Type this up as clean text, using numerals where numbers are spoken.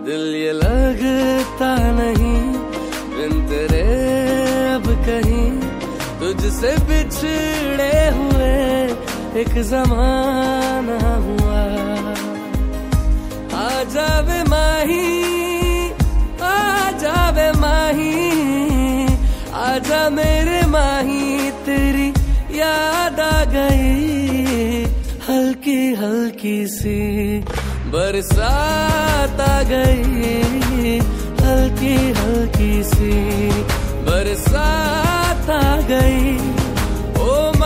दिल ये लगता नहीं बिन तेरे अब कहीं, तुझसे बिछड़े हुए एक जमाना हुआ। आजा वे माही, आजा वे माही, आजा मेरे माही, तेरी याद आ गई। हल्की हल्की सी बरसात आ गई, हल्की हल्की सी बरसात आ गई।